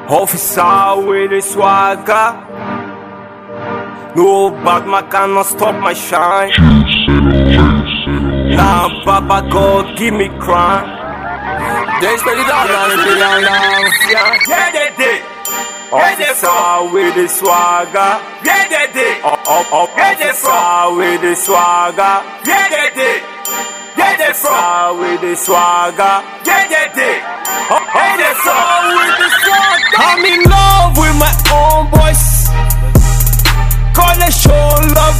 Officer with the swagger. No Batman cannot stop my shine. Nah, Baba God, give me crime. They study down now. Yeah, they did. Officer with the swagger. Yeah, they did. Officer with the swagger. Yeah, they did. Yeah, they from. Officer with the swagger. Yeah, they did. Officer with the swagger. I'm in love with my own voice. Call it show love.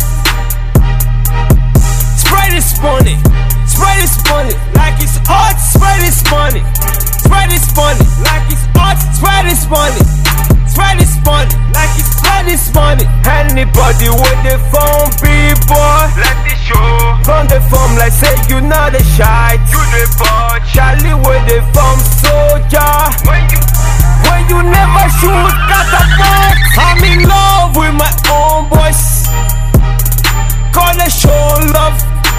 Spread this money. Spread this money like it's hot. Spread this money. Spread this money like it's hot. Spread this money. Spread this money like it's hot. This money. Anybody with the phone, B-boy, Let it show. from the phone like say you not a shy. You the boy. Charlie with the phone soldier. When you never shoot, got a box. I'm in love with my own voice. Call it show love.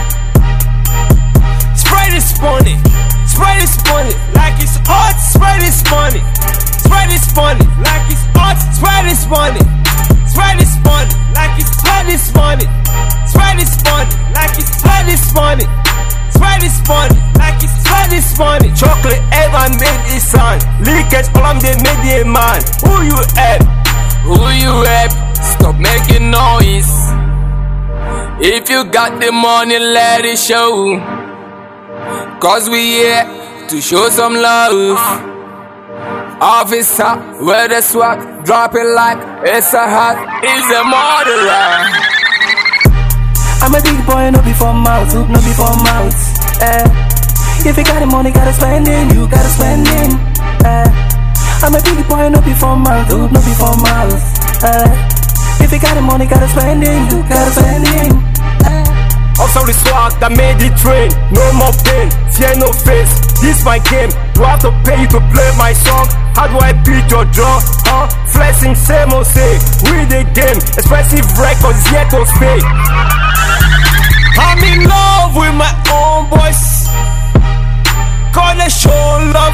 Spread this money. Spread this money like it's hot. Spread this money. Spread this money like it's hot. Spread this money. Spread this money like it's hot. This money. Spread this money like it's hot. This money. Spread this money like it's hot. This money. Chocolate ever made it sun. Leakage all I'm they made it man. Who you at? Who you rap? Stop making noise. If you got the money, let it show. Cause we here to show some love. Officer with the swag, drop it like it's a hat. It's a murderer. I'm a big boy, no before mouth, no before mouth. If you got the money, gotta spend it, you gotta spend it. I'm a big boy, no before mouth, no before mouth. If you got the money, gotta spend it, you gotta spend it. Also the swag that made it train. No more pain, fear no face. This my game. Do I have to pay you to play my song? How do I beat your drum? Flexing same old say. We the game. Expensive records yet to stay. I'm in love with my own voice. Call it show love.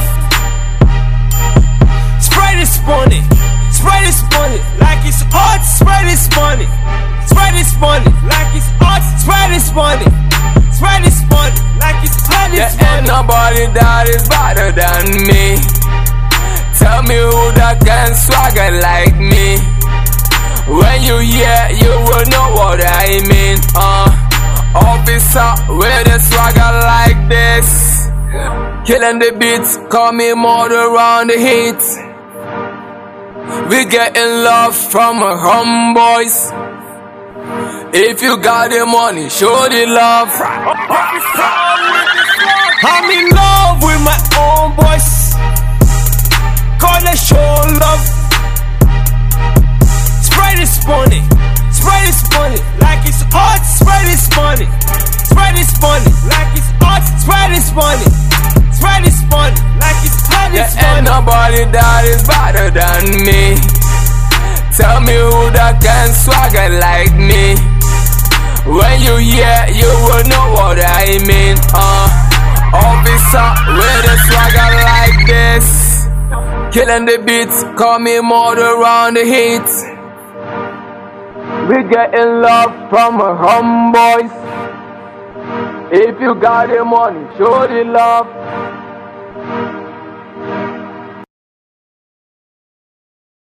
Spread this money. Spread this money like it's hot. Spread this money. Spread this money like it's hot. Spread this money. Spread this money like it's hot. There ain't nobody that is better than me. Tell me who that can swagger like me. When you hear, you will know what I mean. Officer with a swagger like this. Killing the beats, call me murder on the heat. We getting love from our homeboys. If you got the money, show the love. I'm in love with my own voice. Call it show love. Spread this money. Spread this money like it's hot. Spread this money. Spread this money like it's hot. Spread this money. Spread this money like it's hot. There ain't nobody that is better than me. Tell me who that can swagger like me. When you hear, you will know what I mean. Officer with a swagger like this. Killing the beats, call me murder on the heat. We getting love from our homeboys. If you got the money, show the love.